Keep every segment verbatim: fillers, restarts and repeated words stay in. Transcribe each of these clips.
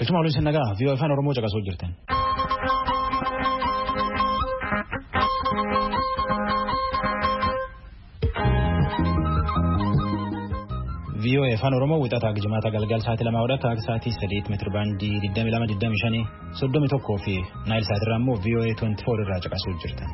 Galchuma waliin nagaa V O A afaan Oromoo caqasuu jirtan. V O A afaan Oromoo wixataa jimaata galgal sa'aatii lama hanga sa'aatii saddeet meetira baandii digdamii lama digdamii shan soddomii tokkoo fi naayil sa'aatirraa immoo V O A twenty four irraa caqasuu jirtan.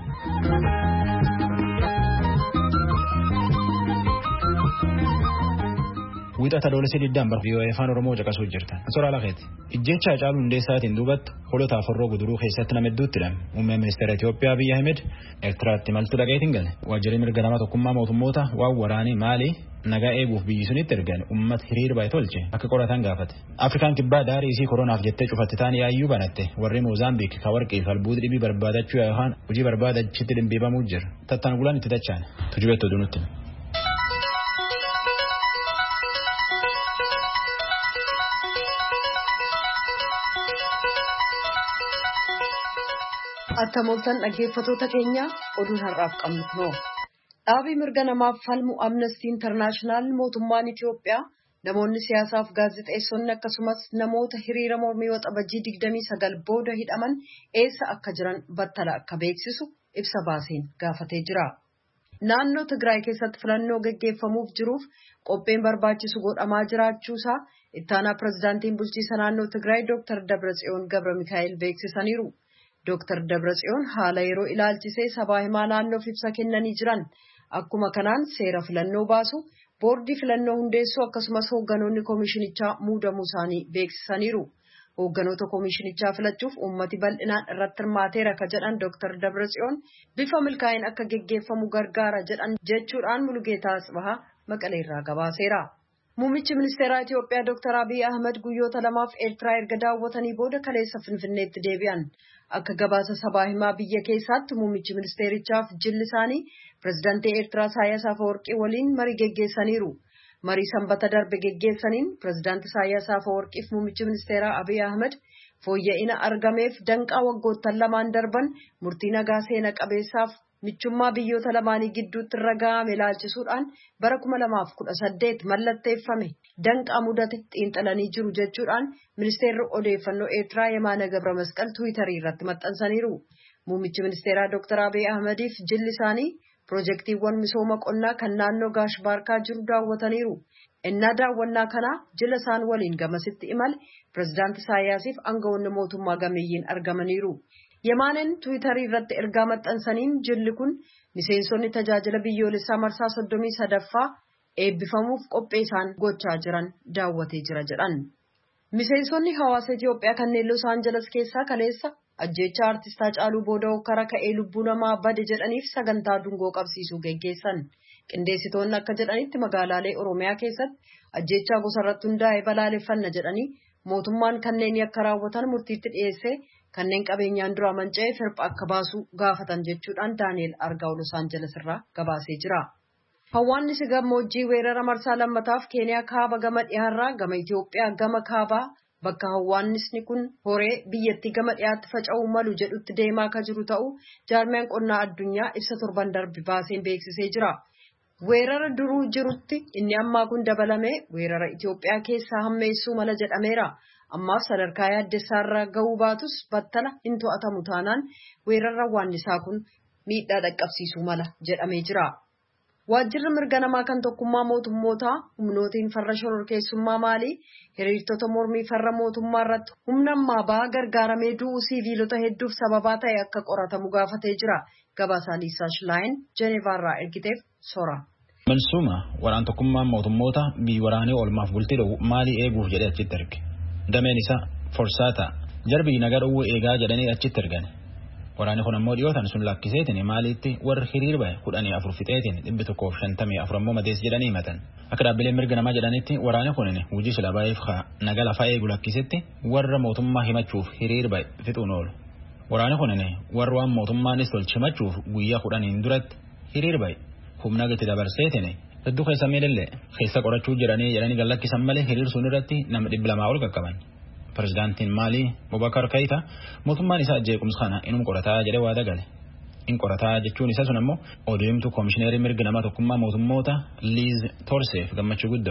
Wixata doolessi diddaan bar V O A afaan Oromoo caqasuu jirtan. Soraa lafeeti. Ijjecha Hacaaluu Hundeessaatiin duubatti holota afarroo guduruu keessatti nama hedduutti hidhame. Muummee ministeera Itoophiyaa Abiyyi Ahmed Eertiraatti maltuu dhaqeetiin gale. Waajjirri mirga nama tokkummaa mootummoota waan waraanii maali nagaa eeguuf biyyi sunitti ergan uummata hiriira baay'ee tolche akka qoratan gaafate. Afrikaan kibbaa daarii isii koronaaf jettee cufatti taanii yaayyuu banatte. Warri Moozaambiik ka warqii falbuuti dhibii barbaadachuu yookaan hojii barbaadachitti dhimbiibamuu jira. Tattaan gulaan itti dachaan. Tujubeettoo dunutti. Akka mooltan dhaggeeffattoota keenya oduun har'aaf qabnu kunoo. Dhaabii mirga namaaf falmu Amnesty International mootummaan Itoophiyaa namoonni siyaasaaf gaazexeessonni akkasumas namoota hiriira mormii waxabajjii digdamii sagal booda hidhaman eessa akka jiran battala akka beeksisu ibsa baaseen gaafatee jira. Naannoo Tigraay keessatti filannoo gaggeeffamuuf jiruuf qopheen barbaachisu godhamaa jiraachuusaa ittaanaa pirezidaantiin bulchiinsa naannoo Tigraay Dooktar Dabratsiyoon Gabra Mikaa'el beeksisaniiru. Dooktar Dabratsiyoon haala yeroo ilaalchisee sabaa himaa naannoof ibsa kennanii jiran akkuma kanaan seera filannoo baasu boordii filannoo hundeessuu akkasumas hoogganoonni koomishinichaa muudamuu isaanii beeksisaniiru. Hoogganoota koomishinichaa filachuuf uummati bal'inaan irratti hirmaateera ka jedhan Dooktar Dabratsiyoon bifa milkaa'in akka geggeeffamu gargaara jedhan jechuudhaan Mulugeetaa Asbahaa Maqaleerraa gabaaseera. Muummichi ministeeraa Itoophiyaa Dooktar Abiyyi Ahmed guyyoota lamaaf Eertiraa erga daawwatanii booda kaleessa Finfinneetti deebi'an. Akka gabaasa sabaa himaa biyya keessaatti muummichi ministeerichaaf jilli isaanii pirezidaantii Eertiraa Isaayyaas Afeworqii waliin marii geggeessaniiru. Marii sanbata darbe geggeessaniin pirezidaantii Isaayyaas Afeworqiif muummichi ministeeraa Abiyyi Ahmed fooyya'ina argameef danqaa waggoottan lamaan darban murtii nagaa seena qabeessaaf michummaa biyyoota lamaanii gidduutti irra ga'ame ilaalchisuudhaan bara kuma lamaaf kudha saddeet mallatteeffame danqaa mudate xiinxalanii jiru jechuudhaan ministeerri odeeffannoo Eertiraa Yemaana Gabra Masqal Tiwiitarii irratti maxxansaniiru. Muummichi ministeeraa Dooktar Abiyyi Ahmediif jilli isaanii piroojeektiiwwan misooma qonnaa kan naannoo Gaash Baarkaa jiru daawwataniiru. Innaa daawwannaa kanaa jila isaan waliin gamasitti imale pirezidaantii Isaayyaasiif aangawoonni mootummaa gameeyyiin argamaniiru. Yemaanen Tiwiitarii irratti ergaa maxxansaniin jilli kun miseensonni tajaajila biyyoolessaa marsaa soddomii sadaffaa eebbifamuuf qophee isaan gochaa jiran daawwatee jira jedhan. Miseensonni hawaasa Itoophiyaa kanneen Los Angeles keessaa kaleessa ajjeechaa artistaa Hacaaluu booda hokkara ka'ee lubbuu namaa bade jedhaniif sagantaa dungoo qabsiisuu geggeessan. Qindeessitoonni akka jedhanitti magaalaalee Oromiyaa keessatti ajjeechaa gosa irratti hundaa'e balaaleffanna jedhanii mootummaan kanneen yakka raawwatan murtiitti dhiyeessee kanneen qabeenyaan dura manca'ee firpha akka baasu gaafatan jechuudhaan Daani'el Argaa'u Los Angeles irraa gabaasee jira. Hawaasni gammoojjii weerara marsaa lammataaf Keeniyaa kaaba gama dhiyaarraa gama Itoophiyaa gama kaabaa bakka hawaasni kun horee biyyattii gama dhiyaatti faca'uu malu jedhutti deemaa akka jiru ta'uu jaarmiyaan qonnaa addunyaa ibsa torban darbe baaseen beeksisee jira. Weerara duruu jirutti inni ammaa kun dabalamee weerara Itoophiyaa keessaa hammeessuu mala jedhameera. Ammaaf sadarkaa yaaddessaarra ga'uu baatus battala hin to'atamu taanaan weerara waannisaa kun miidhaa dhaqqabsiisuu mala jedhamee jira. Waajjirri mirga namaa kan tokkummaa mootummootaa humnootiin farra shororkeessummaa maalii hiriirtota mormii farra mootummaa irratti humna ammaa ba'aa gargaaramee du'uu siiviilota hedduuf sababaa ta'e akka qoratamu gaafatee jira. Gabaasaa Liisaa Shilaayin Jeneevaarraa ergiteef sora. Malsuuma waraan tokkummaa mootummoota biyyi waraanee oolmaaf bultii dhoowwu maalii eeguuf jedhee achitti erge. Dameen isaa forsaata jarbii nagaa dhowwuu eegaa jedhanii achitti ergan. Waraanni kun ammoo dhiyootan sun lakkiseetiin maaliitti warri hiriir bahe kudhanii afur fixeetiin dhibbi tokkoof shantamii afur ammoo madees jedhanii himatan. Akka dhaabbileen mirga namaa jedhanitti waraanni kun hojii sila baay'eef nagaa lafaa eegu lakkisetti warra mootummaa himachuuf hiriir bahe fixuun oolu. Waraanni kun warra waan mootummaanis tolchi himachuuf guyyaa kudhaniin duratti hiriir bahe humna gati dabarseetiin hedduu keessa miidhallee keessa qorachuu jedhanii jedhanii gallakkisan malee hiriir sun irratti nama dhibba lamaa ol qaqqaban. Pirezidaantiin Maalii Bobakar Keita mootummaan isaa jeequmsa kana inum qorataa jedhee waada gale. In qorataa jechuun isa sun ammoo odeemtu koomishineerii mirga namaa tokkummaa mootummoota Liz Torseef gammachuu guddoo.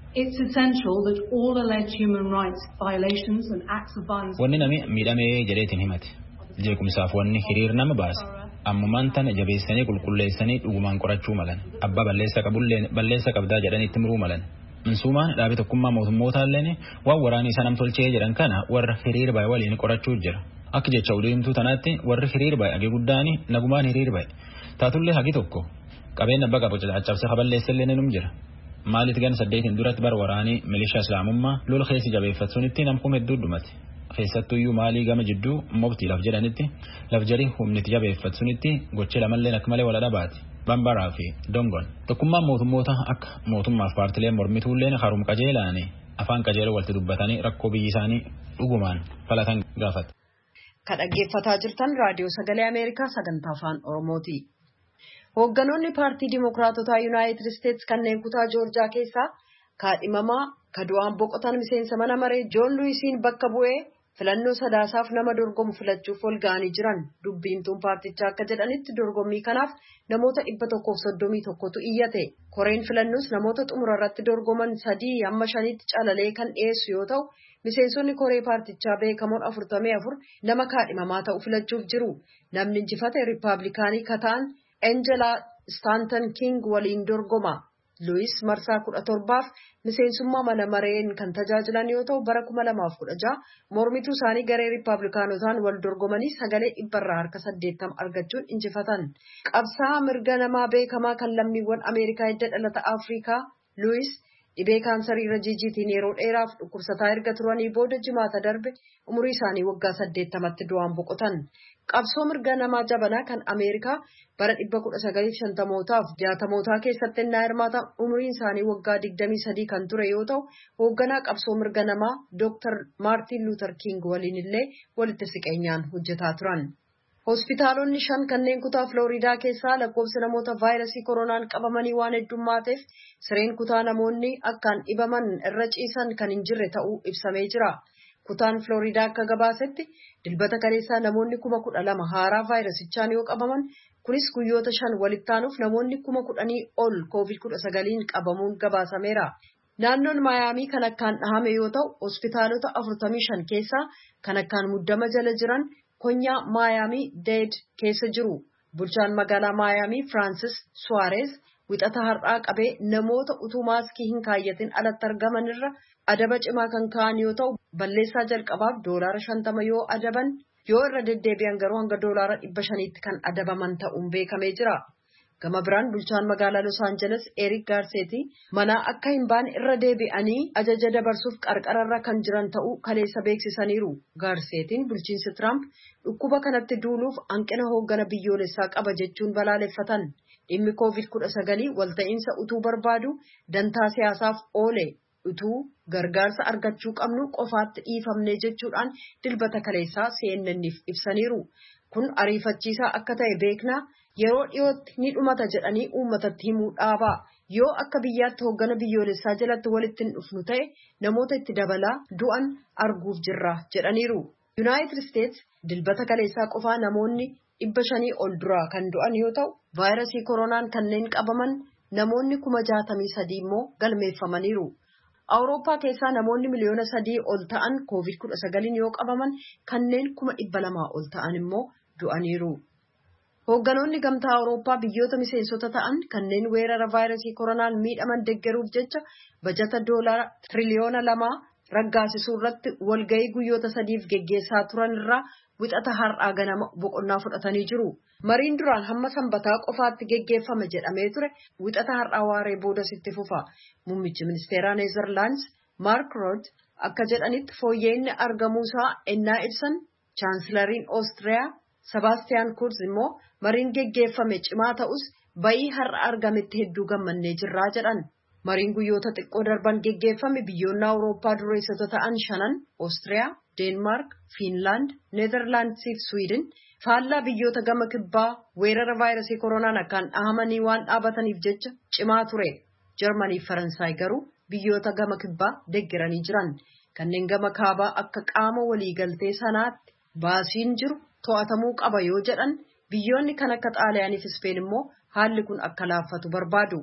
It's essential that all alleged human rights violations and acts of violence. Wanni nami miidhamee jedheetiin himate. Jeequmsaaf wanni hiriir nama baase. Ammumaan tana jabeessanii qulqulleessanii dhugumaan qorachuu malan. Abbaa balleessa qabulleen balleessa qabdaa jedhanitti muruu malan. Minsuumaan dhaabbata tokkummaa mootummootalleen waan waraanii isa namtolchee jedhan kana warra hiriir baay'ee waliin qorachuu jira. Akka jecha udeemtuu tanaatti warri hiriir baay'ee hagi guddaani nagumaan hiriir baay'ee. Taatullee hagi tokko qabeenya abbaa qabu caccabsa haballeessellee num jira. Maalit gan saddeetiin duratti bar waraanii milishaa islaamummaa lola keessi jabeeffatsuunitti namkum hedduu dhumate. Keessattuyyuu maalii gama jidduu mobtii laf jedhanitti laf jarii humniti jabeeffatsuunitti gochee lamalleen akka malee wal dhabaati. Bambaraa fi Dongon. Tokkummaan mootummoota akka mootummaaf paartileen mormituulleen harum qajeelaani afaan qajeeloo walitti dubbatanii rakkoo biyyi isaanii dhugumaan falatan gaafate. Kan dhaggeeffataa jirtan raadiyoo sagalee Ameerikaa sagantaa afaan Oromooti. Hoogganoonni paartii Dimookiraatotaa Yuunaayitid Isteets kanneen kutaa Joorjaa keessaa kaadhimamaa kadu'aan boqotan miseensa mana maree Joon Luwiisiin bakka bu'ee filannoo sadaasaaf nama dorgomu filachuuf wal ga'anii jiran. Dubbiimtuun paartichaa akka jedhanitti dorgommii kanaaf namoota dhibba tokkoof soddomii tokkotu iyyate. Koreen filannoos namoota xumura irratti dorgoman sadii hamma shaniitti calalee kan dhiyeessu yoo ta'u, miseensonni koree paartichaa beekamoon afurtamii afur nama kaadhimamaa ta'u filachuuf jiru. Namni injifate Riippaabilikaanii kata'an Angela Stanton King waliin dorgoma. Luis marsaa kudha torbaaf miseensummaa mana mareen kan tajaajilan yoo ta'u bara kuma lamaaf kudha jaha mormituu isaanii garee Riippaabilikaanotaan wal dorgomanii sagalee dhibbarraa harka saddeettama argachuun injifatan. Qabsaa'aa mirga namaa beekamaa kan lammiiwwan Ameerikaa hidda dhalata Afrikaa Luis dhibee kaansarii irra jiijiitiin yeroo dheeraaf dhukkubsataa erga turanii booda jimaata darbe umurii isaanii waggaa saddeettamatti du'aan boqotan. Qabsoo mirga namaa jabanaa kan Ameerikaa bara dhibba kudha sagalii fi shantamootaaf jaatamootaa keessatti innaa hirmaatan umuriin isaanii waggaa digdamii sadii kan ture yoo ta'u, hoogganaa qabsoo mirga namaa Dooktar Maartiin Luuter King waliin illee walitti siqeenyaan hojjetaa turan. Hospitaalonni shan kanneen kutaa Filooriidaa keessaa lakkoofsi namoota vaayirasii koronaan qabamanii waan heddummaateef sireen kutaa namoonni akkaan dhibaman irra ciisan kan hin jirre ta'uu ibsamee jira. Kutaan Filooriidaa akka gabaasetti dilbata kaleessaa namoonni kuma kudha lama haaraa vaayirasichaan yoo qabaman kunis guyyoota shan walitti aanuuf namoonni kuma kudhanii ol koovid kudha sagaliin qabamuun gabaasameera. Naannoon Maayaamii kan akkaan dhahame yoo ta'u, hospitaalota afurtamii shan keessaa kan akkaan muddama jala jiran konyaa Maayaamii Deed keessa jiru. Bulchaan magaalaa Maayaamii Firaansis Suwaarees wixata har'aa qabee namoota utuu maaskii hin kaayyatin alatti argaman irra adaba cimaa kan ka'an yoo ta'u, balleessaa jalqabaaf doolaara shantama yoo adaban yoo irra deddeebi'an garuu hanga doolaara dhibba shaniitti kan adabaman ta'uun beekamee jira. Gama biraan bulchaan magaalaa Los Angeles Eric Garcetti manaa akka hin baane irra deebi'anii ajaja dabarsuuf qarqararra kan jiran ta'uu kaleessa beeksisaniiru. Garcettiin bulchiinsi Trump dhukkuba kanatti duuluuf hanqina hooggana biyyoolessaa qaba jechuun balaaleffatan. Dhimmi koovid kudha sagalii walta'iinsa utuu barbaadu dantaa siyaasaaf oole utuu gargaarsa argachuu qabnu qofaatti dhiifamne jechuudhaan dilbata kaleessaa C N N'iif ibsaniiru. Kun ariifachiisaa akka ta'e beeknaa yeroo dhiyootti ni dhumata jedhanii uummatatti himuu dhaabaa. Yoo akka biyyaatti hooggana biyyoolessaa jalatti walitti hin dhufnu ta'e namoota itti dabalaa du'an arguuf jirra jedhaniiru. Yuunaayitid Isteets dilbata kaleessaa qofaa namoonni dhibba shanii ol duraa kan du'an yoo ta'u, vaayirasii koronaan kanneen qabaman namoonni kuma jaatamii sadii immoo galmeeffamaniiru. Awurooppaa keessaa namoonni miliyoona sadii ol ta'an koovid kudha sagaliin yoo qabaman kanneen kuma dhibba lamaa ol ta'an immoo du'aniiru. Hoogganoonni gamtaa Awurooppaa biyyoota miseensota ta'an kanneen weerara vaayirasii koronaan miidhaman deeggaruuf jecha bajata doolaara tiriliyoona lamaa raggaasisuu irratti walgahii guyyoota sadiif geggeessaa turan irraa wixata har'aa ganama boqonnaa fudhatanii jiru. Mariin duraan hamma sanbataa qofaatti geggeeffame jedhamee ture wixata har'aa waaree boodas itti fufa. Muummichi ministeeraa Neezerlaandis Maark Rutte akka jedhanitti fooyya'inni argamuusaa ennaa ibsan chaansilariin Oostiriyaa Sebaastiyaan Kurz immoo mariin geggeeffame cimaa ta'us bayii har'a argametti hedduu gammannee jirraa jedhan. Mariin guyyoota xiqqoo darban geggeeffame biyyoonni Awurooppaa dureessota ta'an shanan Oostiriyaa, Deenmaark, Fiinlaand, Neezerlaandisii fi Swiidin faallaa biyyoota gama kibbaa weerara vaayirasii koronaan akkaan dhahamanii waan dhaabataniif jecha cimaa ture. Jarmanii fi Faransaay garuu biyyoota gama kibbaa deeggaranii jiran. Kanneen gama kaabaa akka qaama waliigaltee sanaatti baasiin jiru to'atamuu qaba yoo jedhan biyyoonni kan akka Xaaliyaanii fi Ispeen immoo haalli kun akka laaffatu barbaadu.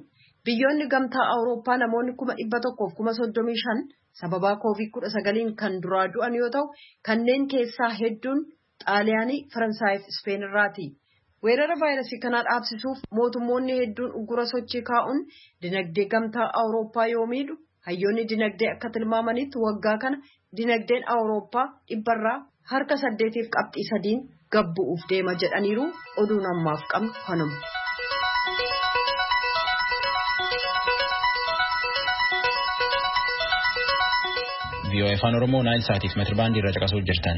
Biyyoonni gamtaa Awurooppaa namoonni kuma dhibba tokkoof kuma soddomii shan sababaa koovid kudha sagaliin kan duraa du'an yoo ta'u kanneen keessaa hedduun Xaaliyaanii, Faransaayii fi Ispeen irraati. Weerara vaayirasii kanaa dhaabsisuuf mootummoonni hedduun uggura sochii kaa'uun dinagdee gamtaa Awurooppaa yoo miidhu hayyoonni dinagdee akka tilmaamanitti waggaa kana dinagdeen Awurooppaa dhibbarraa harka saddeetiif qabxii sadiin gabbu'uuf deema jedhaniiru. Oduun ammaaf qabnu kanuma. V O A Afaan Oromoo Naayil Saatiif meetira baandii irra caqasuu jirtan.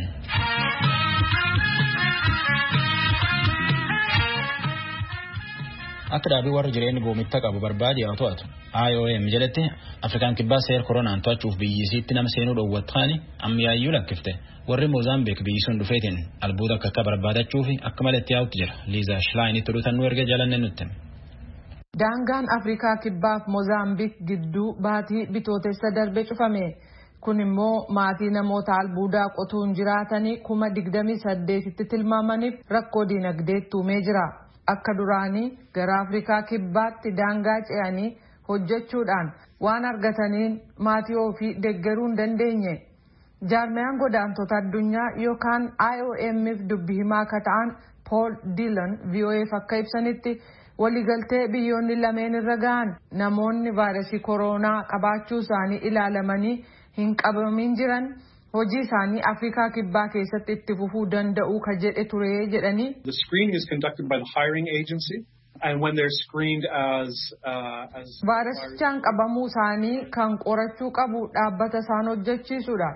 Akka dhaabii warra jireenya goomitta qabu barbaade haa to'atu. I O M jedhatti Afrikaan kibbaa seera koronaan to'achuuf biyyisiitti nama seenuu dhoowwatanii ammiyaayyuu lakkifte. Warri Moozaambiik biyyi sun dhufeetiin albuuda akka akka barbaadachuuf akka malee itti yaa'utti jira. Liizaa Shilaayiinitti oduutan nu erga jaalanne nutti. Daangaan Afrikaa kibbaaf Moozaambiik gidduu baatii bitootessa darbe cufame. Kun immoo maatii namoota albuudaa qotuun jiraatanii kuma digdamii saddeetitti tilmaamaniif rakkoo dinagdeetti uumee jira. Akka duraanii gara Afrikaa kibbaatti daangaa ce'anii hojjechuudhaan waan argataniin maatii ofii deeggaruu hin dandeenye. Jaarmiyaan godaantota addunyaa yookaan I O M'if dubbii himaa akka ta'an Paul Dillon V O F akka ibsanitti waliigaltee biyyoonni lameen irra gahan namoonni vaayirasii koronaa qabaachuu isaanii ilaalamanii hin qabamin jiran hojii isaanii Afrikaa kibbaa keessatti itti fufuu danda'u ka jedhe ture jedhanii. The screening is conducted by the hiring agency and when they're screened as uh, as vaayirasichaan qabamuu isaanii kan qorachuu qabu dhaabbata isaan hojjechiisudha.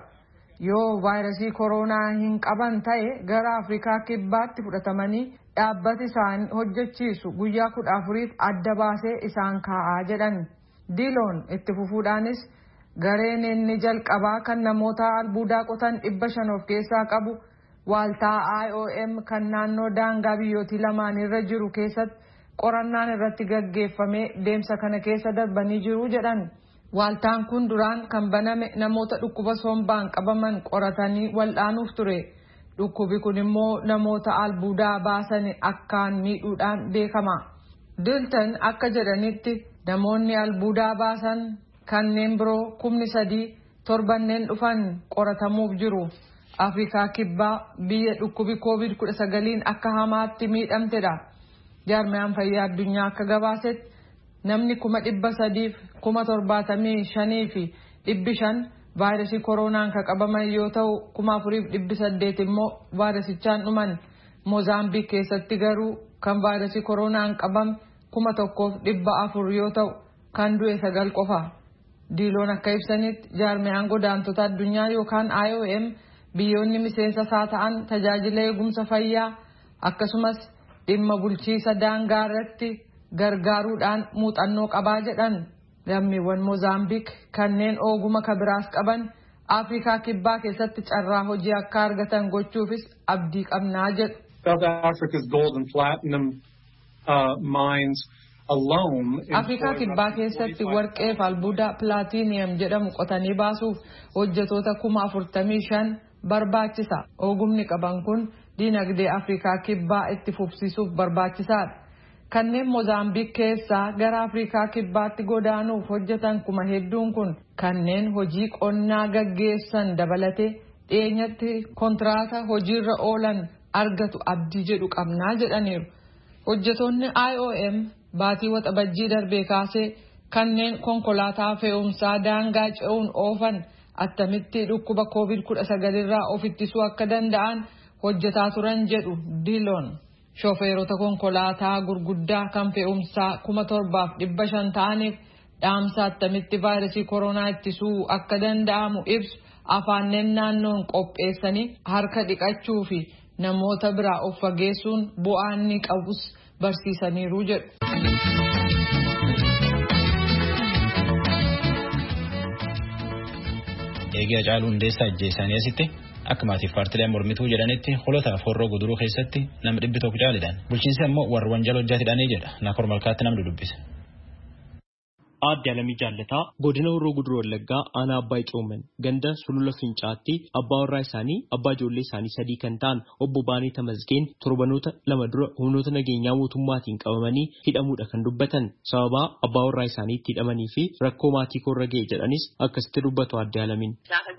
Yoo vaayirasii koronaa hin qaban ta'e gara Afrikaa kibbaatti fudhatamanii dhaabbati isaan hojjechiisu guyyaa kudha afuriif adda baasee isaan kaa'aa jedhan. Diloon itti fufuudhaanis gareen inni jalqabaa kan namoota albuudaa qotan dhibba shan of keessaa qabu waaltaa I O M kan naannoo daangaa biyyootii lamaan irra jiru keessatti qorannaan irratti gaggeeffamee deemsa kana keessa darbanii jiru jedhan. Waaltaan kun duraan kan baname namoota dhukkuba sombaan qabaman qoratanii wal'aanuuf ture. Dhukkubi kun immoo namoota albuudaa baasan akkaan miidhuudhaan beekama. Dilton akka jedhanitti namoonni albuudaa baasan kanneen biroo kumni sadii torbanneen dhufan qoratamuuf jiru. Afrikaa kibbaa biyya dhukkubi koovid kudha sagaliin akka hamaatti miidhamtedha. Jaarmiyaan fayyaa addunyaa akka gabaasetti namni kuma dhibba sadiif kuma torbaatamii shanii fi dhibbi shan vaayirasii koronaan kan qabaman yoo ta'u kuma afuriif dhibbi saddeet immoo vaayirasichaan dhuman. Moozaambiik keessatti garuu kan vaayirasii koronaan qabame kuma tokkoof dhibba afur yoo ta'u kan du'e sagal qofa. Diiloon akka ibsanitti jaarmiyaan godaantota addunyaa yookaan I O M biyyoonni miseensa isaa ta'an tajaajila eegumsa fayyaa akkasumas dhimma bulchiisa daangaa irratti gargaaruudhaan muuxannoo qabaa jedhan. Lammiiwwan Moozaambiik kanneen oguma kabiraas qaban Afrikaa kibbaa keessatti carraa hojii akka argatan gochuufis abdii qabnaa jedhu. South Africa's gold and platinum uh, mines alone. Afrikaa kibbaa keessatti warqee fi albuuda plaatiiniyam jedhamu qotanii baasuuf hojjetoota kuma afurtamii shan barbaachisa. Ogumni qaban kun dinagdee Afrikaa kibbaa itti fufsiisuuf barbaachisaadha. Kanneen Moozaambiik keessaa gara Afrikaa kibbaatti godaanuuf hojjetan kuma hedduun kun kanneen hojii qonnaa gaggeessan dabalatee dhiyeenyatti kontraata hojiirra oolan argatu abdii jedhu qabnaa jedhaniiru. Hojjetoonni I O M baatii waxabajjii darbee kaasee kanneen konkolaataa fe'umsaa daangaa ce'uun oofan attamitti dhukkuba koovid kudha sagal irraa of ittisuu akka danda'an hojjetaa turan jedhu Diloon. Shofeerota konkolaataa gurguddaa kan fe'umsaa kuma torbaaf dhibba shan ta'aniif dhaamsa attamitti vaayirasii koronaa ittisuu akka danda'amu ibsu afaanneen naannoon qopheessanii harka dhiqachuu fi namoota biraa of fageessuun bu'aa inni qabus barsiisaniiru jedhu. Eegee Hacaaluu Hundeessaa ajjeesanii asitti akka maatiif paartileen mormituu jedhanitti holotaaf horroo guduruu keessatti nama dhibbi tokko caalidhaan bulchiinsi ammoo warra wanjala hojjaa hidhanii jedha. Naakor Malkaatti namni dubbise. Aadde Alamii Jaallataa godina Horroo Guduruu Wallaggaa aanaa Abbaay Cooman ganda Sulula Fincaatti abbaa warraa isaanii abbaa ijoollee isaanii sadii kan ta'an obbo Baanee Tamasgeen torbanoota lama dura humnoota nageenyaa mootummaatiin qabamanii hidhamuudha kan dubbatan. Sababa abbaa warraa isaanii itti hidhamanii fi rakkoo maatii korra ga'e jedhanis akkasitti dubbatu Aadde Alamiin.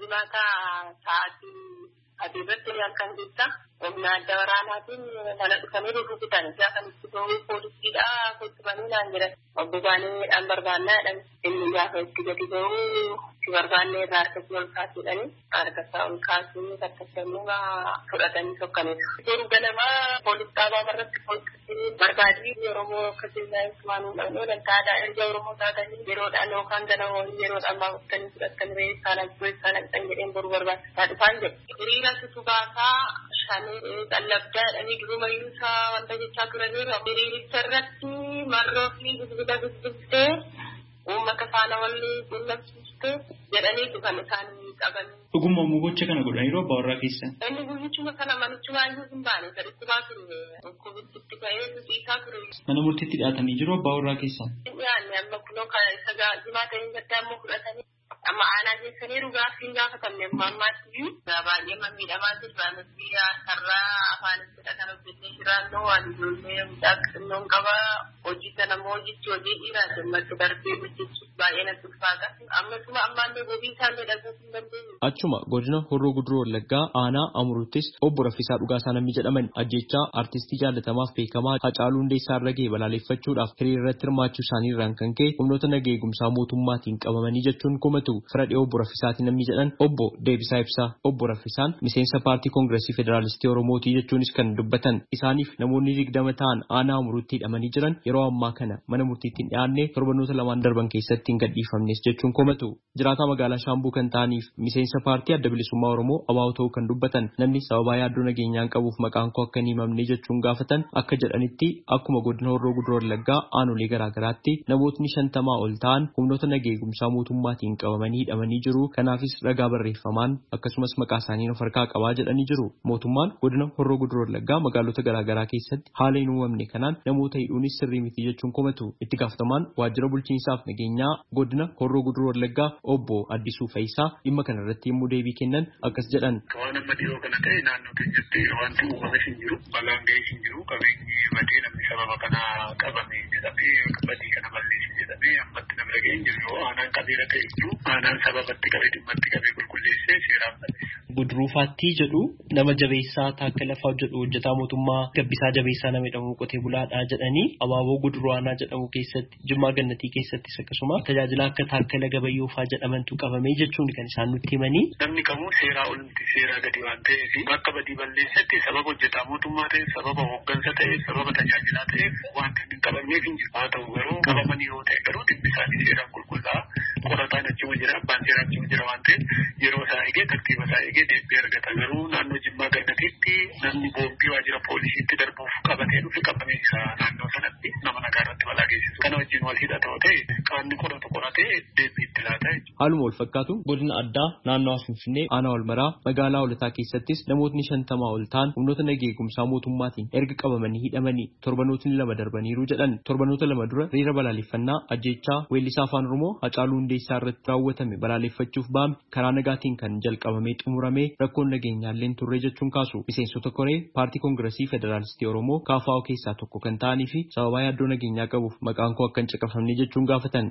Adiirratti halkan keessa humna adda waraanaatiin mana dhufanii rukutan kan itti ta'uu poolisiidha kuttubanii naan jedhan obbo Baanee dhaan barbaannaadhaan inni gaafa itti gadi ta'uu itti barbaannee irraa harkatti ol kaasuudhani harkasaa ol kaasuun takkasannuma fudhatanii sokkaniitu. Yeroo ganamaa poolis dhaabaa irratti poolisii barbaadii Oromoo akkasii waan hunda'uu dantaadha erga Oromoo taatanii yeroodhaan yookaan ganama yeroodhaan baafutanii fudhatanii reessaan akkoo isaan akka jedheen boru barbaachisaa dhufaan jedhu. Subaasaa shanii qallabdaadhanii durumayyuusaa wanta jechaa turaniiru hiriiricha irratti marroo fi bilbila bilbiltee uummata faana walii quunnamsiistee jedhanii dhufan isaanii qaban. Dhuguma mugocha kana godhaniiru abbaa warraa keessan. Inni guyyichuma kana manichuma iyyuu hin baane gaditti baatu dhukkubittitti ka'ee tusiisaa ture. Mana murtiitti dhiyaatanii jiru abbaa warraa keessan. Yaanni amma kunoo kan isa jimaa ta'een gaddaa ammoo fudhatanii. Amma aanaa keessanii dhugaafii gaafatamne ammaatti baay'ee miidhamaa jirra nuti sarraa afaanitti kan hojjennee jiraannu waan ijoollee mucaa qinnoon qaba hojii kana immoo hojichi hojii dhiiraa jemmatti darbee hojjechuuf baay'ee natti ulfaata ammasuma ammaallee gobii isaallee dhaguu hin dandeenye. Achuma godina Horroo Guduruu Wallaggaa aanaa Amuruttis obbo Raffisaa Dhugaasaa namni jedhaman ajjechaa artistii jaallatamaaf beekamaa Hacaaluu Hundeessaa irra ga'e balaaleffachuudhaaf hiriira irratti hirmaachuu isaanii irraan kan ka'e humnoota nageenya eegumsaa mootummaatiin qabamanii jechuun komatu. Fira obbo Raffisaatiin namni jedhan obbo Deebisaa Ibsaa obbo Raffisaan miseensa paartii koongireesii federaalistii Oromootii jechuunis kan dubbatan isaaniif namoonni digdama ta'an aanaa Amuruutti hidhamanii jiran yeroo ammaa kana mana murtiitti dhiyaannee torbanoota lamaan darban keessatti hin gadhiifamnes jechuun komatu. Jiraataa magaalaa Shaambuu kan ta'aniif miseensa paartii adda bilisummaa Oromoo abaa'oo ta'uu kan dubbatan namni sababaa yaaddoo nageenyaan qabuuf maqaan koo akka hin himamne jechuun gaafatan akka jedhanitti akkuma godina Horroo Guduruu Wallaggaa aanolee garaagaraatti namootni shantamaa ol ta'an humnoota nageenya eegumsaa mootummaatiin qabamanii hidhamanii jiru. Kanaafis ragaa barreeffamaan akkasumas maqaa isaanii of harkaa qabaa jedhanii jiru. Mootummaan godina Horroo Guduruu Wallaggaa magaalota garaagaraa keessatti haala hin uumamne kanaan namoota hidhuunis sirrii miti jechuun komatu. Itti gaafatamaan waajjira bulchiinsaaf nageenyaa godina Horroo Guduruu Wallaggaa obbo Addisuu Faayisaa dhimma kana irratti yommuu deebii kennan akkas jedhan. Waan amma dhiyoo kana ta'e naannoo keenyatti wanti uumame hin jiru, balaan ga'ee hin jiru, qabeenyi badee namni sababa kana qabame jedhamee badii kana balleessi jedhamee ammatti namni ga'ee hin jiru. Aanaan qabeera ta'e jiru, aanaan sababatti qabee dhimmatti qabee qulqulleessee seeraan balleessa. Budruufaattii jedhu nama jabeessaa taakka lafaa jedhu hojjetaa mootummaa gabbisaa jabeessaa nama jedhamu qotee bulaadhaa jedhanii abaaboo guduraanaa jedhamu keessatti Jimmaa Gannatii keessattis akkasuma tajaajila akka taakkala gabayyoofaa jedhamantu qabamee jechuun kan isaan nutti himanii. Namni kamuu seeraa olitti seeraa gadi waan ta'eef bakka badii balleessatti sababa hojjetaa mootummaa ta'eef sababa hooggansa ta'eef sababa tajaajilaa ta'eef waan hin qabamneef hin jiru. Haa ta'u garuu qabamanii yoo ta'e garuu dhimmi isaanii seeraan qulqullaa'aa qorataan achuma jira abbaan seeraa achuma jira waan ta'eef yeroo isaa eegee tartiiba isaa eegee deebii argata. Garuu naannoo Jimmaa Gannatiitti namni boombii waajjira poolisiitti darbuuf qabatee dhufe qabamee isaa naannoo sanatti nama nagaa irratti balaa geessisu. Kana wajjin wal hidhatoo ta'e qaamni qoratu qoratee deebii itti laata jechuudha. Haaluma wal fakkaatu godina addaa naannoo Finfinnee aanaa Walmaraa magaalaa Holataa keessattis namootni shantamaa ol ta'an humnoota nageenya eegumsaa mootummaatiin erga qabamanii hidhamanii torbanootni lama darbaniiru jedhan. Torbanoota lama dura hiriira balaaleffannaa ajjechaa weellisaa afaan Oromoo Hacaaluu Hundeessaa irratti raawwatame balaaleffachuuf ba'ame karaa nagaatiin kan jalqabamee xumuramee rakkoon nageenyaallee turre jechuun kaasu. Miseensota koree paartii koongireesii federaalistii Oromoo K F O keessaa tokko kan ta'anii fi sababaa yaaddoo nageenyaa qabuuf maqaan koo akka hin caqafamne jechuun gaafatan.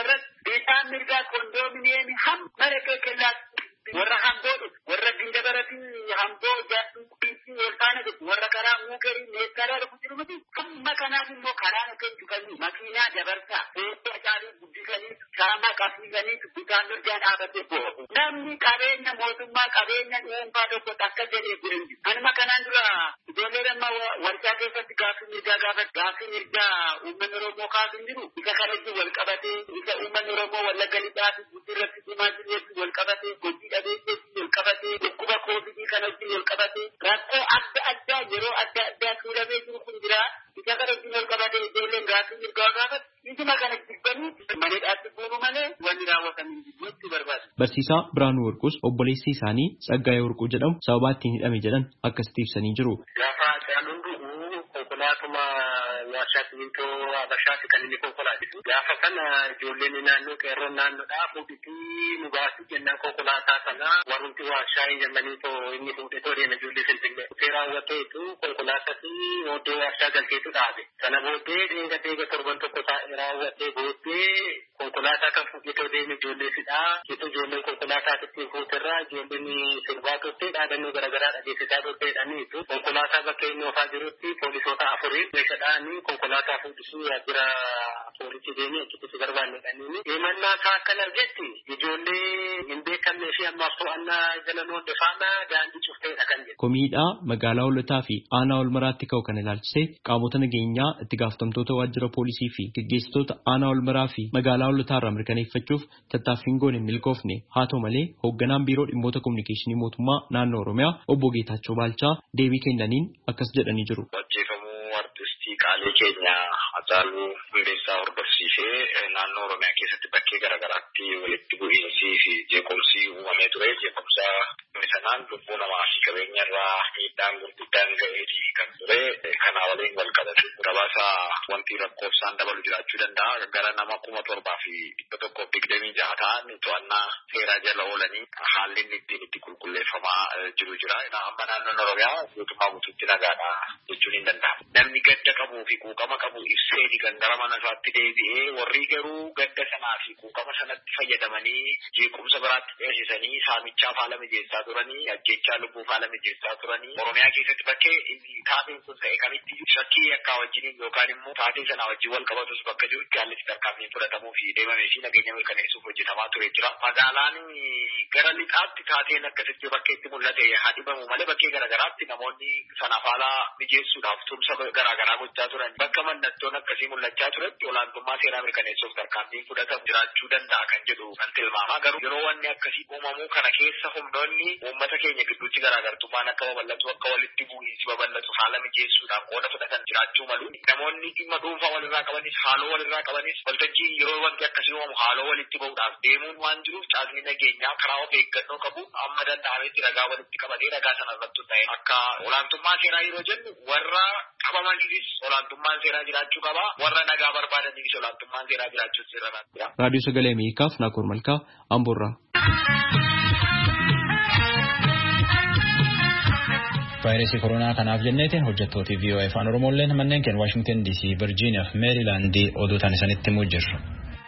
Warra hamboo warra dindabarati hamboo jaartii walfaana warra karaa muugarii meeshaadhaa dhufu jiru miti amma kanaaf immoo karaa nuti dhufanii makiinaa dabarsaa seettoo isaanii guddisanii shaamaa qabsiisanii bitaan mirgaan dhaabatee bo'o namni qabeenya mootummaa qabeenya dhuunfaa tokko akka jedhee jiran jiru. Anuma kanaan dura ijoollee amma warshaa keessatti gaaffii mirgaa gaafatu gaaffii mirgaa uummanni Oromoo kaasu jiru isa kanatti wal qabatee isa uummanni Oromoo wallagga lixaa fi guddinatti cimaa jireetti wal qabatee hojii dhabeesseetti wal qabatee dhukkuba koovidii kanatti wal qabatee rakkoo adda addaa yeroo adda addaa tuulamee jiru kun jira. Isa kanatti wal qabatee ijoolleen gaaffii mirgaa gaafatu isuma kana jibbanii maneedhaatti buunu malee wanni raawwatamin jibbuutti barbaadu. Barsiisaa Biraanuu Warqus obboleessi isaanii Tsaggaayee Warquu jedhamu sababaa ittiin hidhame jedhan akkasitti ibsanii jiru. Gaafa Hacaaluun du'u konkolaatuma warshaa simintoo Habashaatti kan inni konkolaachisu. Gaafa kana ijoolleen naannoo qeerroon naannoodhaa fuudhitii nu baasuu jennaan konkolaataa sana warrunti warshaa eeyyamanii too inni fuudhee too deema ijoollee Finfinnee. Dhufee raawwateetu konkolaatatti oddoo warshaa galcheetu dhaabe. Sana booddee deega deega torban tokko taa'ee raawwatee booddee konkolaataa kan fuudhee too deeme ijoollee fidhaa. Jechuun ijoolleen konkolaataa ittiin fuuterraa ijoolleen sirbaa turtee dhaadannoo garaagaraa dhageessisaa turteedhaniitu konkolaataa bakka inni oofaa jirutti poolisoota afurii meeshaadhaanii konkolaataa fuudhisuu jira poolisii deemee achitti barbaanneedhaniini. Himannaa isaa akkan argetti ijoollee hin beekamnee fi ammaaf to'annaa jala noodde faana daandii cufteedha kan jedhu. Komiidhaa magaalaa Hoolotaa fi aanaa Olmaraatti ka'u kan ilaalchisee qaamota nageenyaa itti gaafatamtoota waajjira poolisii fi gaggeessitoota aanaa Olmaraa fi magaalaa Hoolotaa irraa mirkaneeffachuuf tattaaffiin goone hin milkoofne. Haa ta'u malee hoogganaan biiroo dhimmoota kominikeeshinii mootummaa naannoo Oromiyaa obbo Geetaachoo Baalchaa deebii kennaniin akkas jedhanii jiru. Qaalee keenya Hacaaluu Hundeessaa hordofsiisee naannoo Oromiyaa keessatti bakkee garaagaraatti walitti bu'iinsii fi jeequmsi uumamee ture. Jeequmsa sanaan lubbuu namaa fi qabeenya irraa miidhaan gurguddaan ga'eetii kan ture. Kana waliin wal qabatu gabaasa wanti lakkoofsaan dabalu jiraachuu danda'a. Gara nama kuma torbaa fi dhibba tokkoof digdamii jaha ta'an to'annaa seeraa jala oolanii haalli inni ittiin itti qulqulleeffamaa jiru jira. Amma naannoon Oromiyaa guutummaa guutuutti nagaadha jechuun hin danda'amu. Namni gadda qabu fi quuqama qabu ibsee kan gara mana isaatti deebi'ee warri garuu gadda sanaa fi quuqama sanatti fayyadamanii jeequmsa biraatti dheessisanii saamichaaf haala mijeessaa turanii ajjechaa lubbuuf haala mijeessaa turanii Oromiyaa keessatti bakkee taateen kun ta'e kamitti shakkii akka wajjiniin yookaan immoo taatee sanaa wajjin wal qabatus bakka jirutti haalli tarkaanfiin fudhatamuu fi deemamee fi nageenya mirkaneessuuf hojjetamaa ture jira. Magaalaan gara lixaatti taateen akkasitti bakkeetti mul'ate haadhibamu malee bakkee garaagaraatti namoonni sanaaf haala mijeessuudhaaf tumsa garaagaraa gochaa turan bakka mallattoon akkasii mul'achaa turetti olaantummaa seeraa mirkaneessuuf tarkaanfiin fudhatamu jiraachuu danda'a kan jedhu kan tilmaamaa. Garuu yeroo wanni akkasii uumamu kana keessa humnoonni uummata keenya gidduutti garaagartummaan akka babal'atu akka walitti bu'iinsi babal'atu haala mijeessuudhaaf qooda fudhatan jiraachuu malu. Namoonni dhimma dhuunfaa walirraa qabanis haaloo walirraa qabanis waltajjii yeroo wanti akkasii uumamu haaloo walitti bahuudhaaf deemuun waan jiruuf caasni nageenyaa karaa of eeggannoo qabu amma danda'ametti ragaa walitti qabatee ragaa sana irratti ta'e akka olaantummaa seeraa yeroo jennu warra qabamaniifis olaantummaan seeraa jiraachuu qaba. Warra nagaa barbaadaniifis olaantummaan seeraa jiraachuu seera. Raadiyoo Sagalee Ameerikaaf Naakoor Malkaa Amboorraa. Vaayirasii koronaa kanaaf jenneetiin hojjettooti V O A afaan Oromooleen manneen keenya Waashingtan D C, Virgiiniyaa fi Meerilaandii oduu tan isanitti himuu jirru.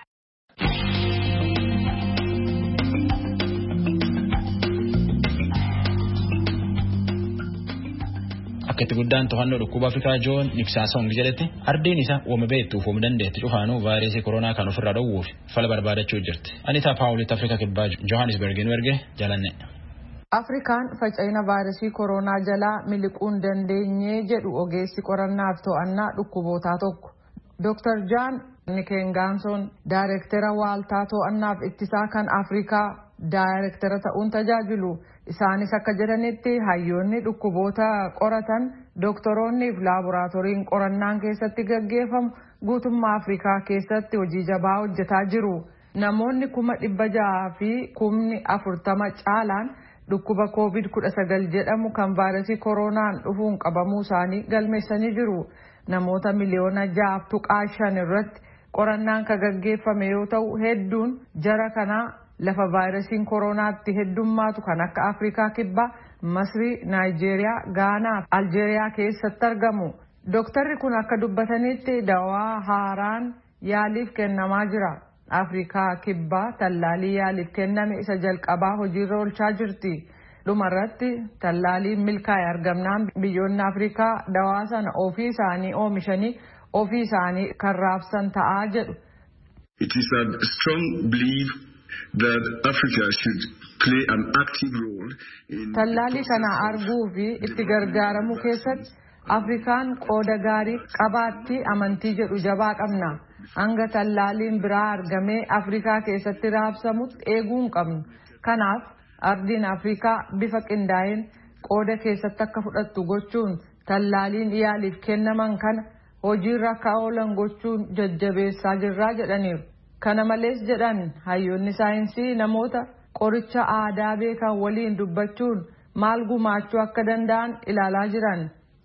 Akka itti guddaan to'annoo dhukkuba Afrikaa Joon Niksaasawun jedhetti ardiin isaa uuma beektuuf uuma dandeetti cufaanuu vaayirasii koronaa kan ofirraa dhowwuuf fala barbaadachuu jirti. Anitaa Paawulit Afrikaa kibbaa Johannesburgin erge jalanne. Afrikaan faca'ina vaayirasii koronaa jalaa miliquun dandeenye jedhu ogeessi qorannaaf to'annaa dhukkubootaa tokko. Doktor Jaan Nikengaansoon daayirektara waaltaa to'annaaf ittisaa kan Afrikaa daayirektara ta'uun tajaajilu. Isaanis akka jedhanitti hayyoonni dhukkuboota qoratan doktoroonni fi laaboraatooriin qorannaan keessatti gaggeeffamu guutummaa Afrikaa keessatti hojii jabaa hojjetaa jiru. Namoonni kuma dhibba jaha fi kumni afurtama caalaan dhukkuba koovid kudha sagal jedhamu kan vaayirasii koronaan dhufuun qabamuu isaanii galmeessanii jiru. Namoota miliyoona jaha tuqaa shan irratti qorannaan kan gaggeeffame yoo ta'u hedduun jara kanaa lafa vaayirasiin koronaatti heddummaatu kan akka Afrikaa kibbaa, Masrii, Naayijeeriyaa, Gaanaa fi Aljeeriyaa keessatti argamu. Dooktarri kun akka dubbatanitti dawaa haaraan yaaliif kennamaa jira. Afrikaa kibbaa tallaalii yaaliif kenname isa jalqabaa hojiirra oolchaa jirti. Dhumarratti tallaaliin milkaa'e argamnaan biyyoonni Afrikaa dawaa sana ofii isaanii oomishanii ofii isaanii kan raabsan ta'aa jedhu. It is a strong belief that Africa should play an active role in tallaalii kana arguu fi itti gargaaramuu keessatti Afrikaan qooda gaarii qabaatti amantii jedhu jabaa qabna. Hanga tallaaliin biraa argamee Afrikaa keessatti raabsamutti eeguu hin qabnu. Kanaaf ardiin Afrikaa bifa qindaa'een qooda keessatti akka fudhattu gochuun tallaaliin yaaliif kennaman kana hojiirra akka oolan gochuun jajjabeessaa jirraa jedhaniiru. Kana malees jedhan hayyoonni saayinsii namoota qoricha aadaa beekan waliin dubbachuun maal gumaachuu akka danda'an ilaalaa jiran.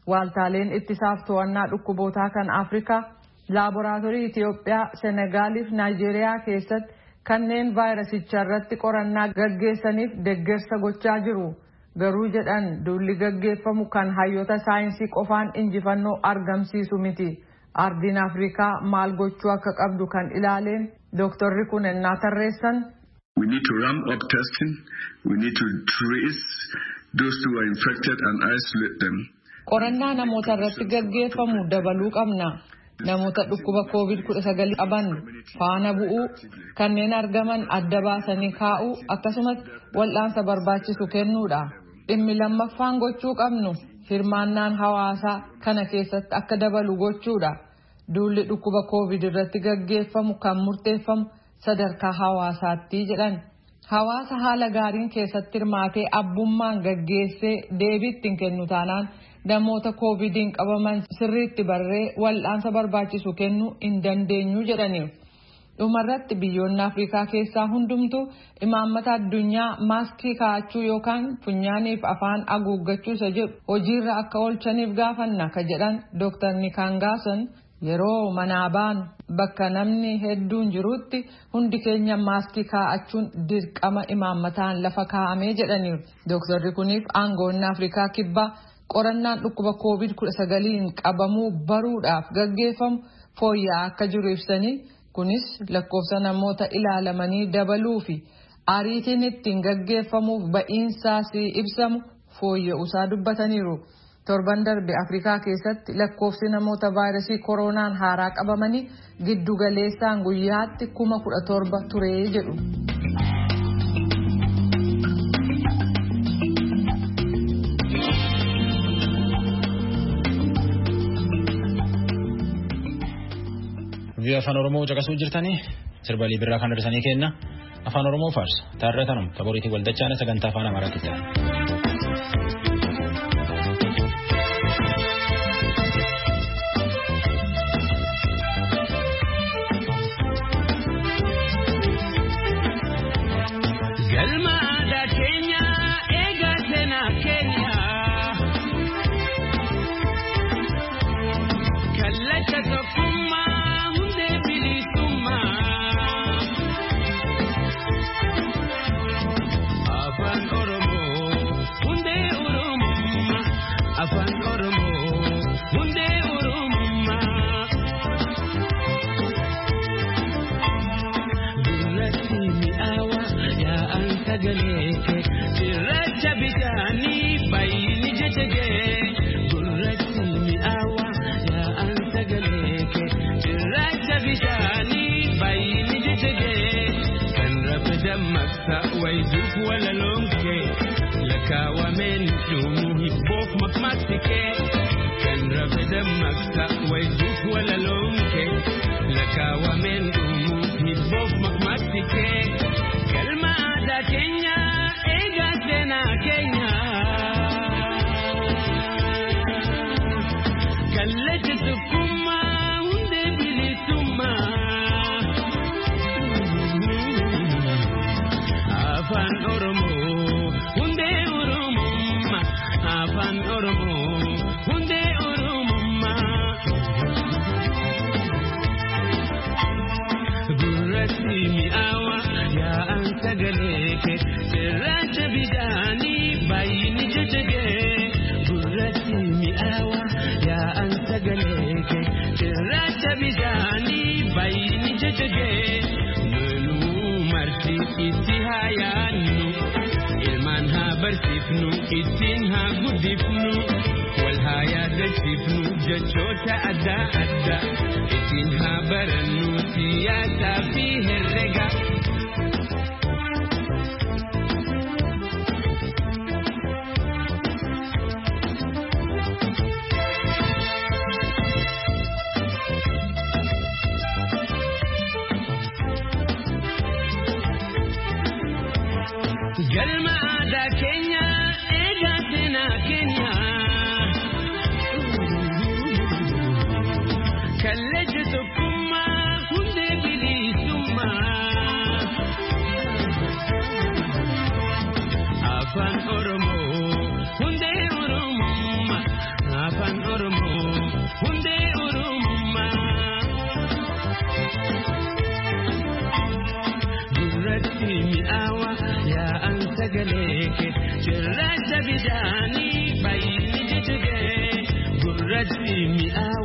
Waaltaaleen ittisaaf to'annaa dhukkubootaa kan Afrikaa laaboraatoorii Itiyoophiyaa, Senegaaliif Naayijeeriyaa keessatti kanneen vaayirasicha irratti qorannaa gaggeessaniif deeggarsa gochaa jiru. Garuu jedhan duulli gaggeeffamu kan hayyoota saayinsii qofaan injifannoo argamsiisu miti. Ardiin Afrikaa maal gochuu akka qabdu kan ilaaleen Dooktarri kun ennaa tarreessan. We need to ramp up testing. We need to trace those who are infected and isolate them. Qorannaa namoota irratti gaggeeffamu dabaluu qabna. Namoota dhukkuba koovid kudha sagal qaban faana bu'uu, kanneen argaman adda baasanii kaa'uu, akkasumas wal'aansa barbaachisu kennuudha. Dhimmi lammaffaan gochuu qabnu hirmaannaan hawaasaa kana keessatti akka dabalu gochuudha. Duulli dhukkuba koovid irratti gaggeeffamu kan murteeffamu sadarkaa hawaasaatti jedhan. Hawaasa haala gaariin keessatti hirmaatee abbummaan gaggeessee deebiitti kennu taanaan namoota koovidiin qabaman sirriitti barree wal'aansa barbaachisu kennuu hin dandeenyu jedhaniiru. Dhumarratti biyyoonni Afrikaa keessaa hundumtuu imaammata addunyaa maaskii kaa'achuu yookaan funyaaniif afaan haguuggachuu isa jedhu hojiirra akka oolchaniif gaafanna ka jedhan Dooktar Nikangaason yeroo manaa baanu bakka namni hedduun jirutti hundi keenya maaskii kaa'achuun dirqama imaammataan lafa kaa'amee jedhaniiru. Dooktarri kuniif aangoonni Afrikaa kibbaa qorannaan dhukkuba koovid kudha sagaliin qabamuu baruudhaaf gaggeeffamu fooyya'aa akka jiru ibsanii kunis lakkoofsa namoota ilaalamanii dabaluu fi ariitiin ittiin gaggeeffamuuf ba'iinsaas ibsamu fooyya'uusaa dubbataniiru. Torban darbe Afrikaa keessatti lakkoofsi namoota vaayirasii koronaan haaraa qabamanii giddu galeessaan guyyaatti kuma kudha torba turee jedhu. Biyya afaan Oromoo caqasuu jirtanii sirbalii birraa kan hir'isanii kenna afaan Oromoo faarsa taarratanum taboriitii waldachaan sagantaa afaan Amaaraatti ta'an. Afan Oromo, hunde Oromo, afan cirracha bidhaanii baay'inni jijjigee gurratti mi'aawu.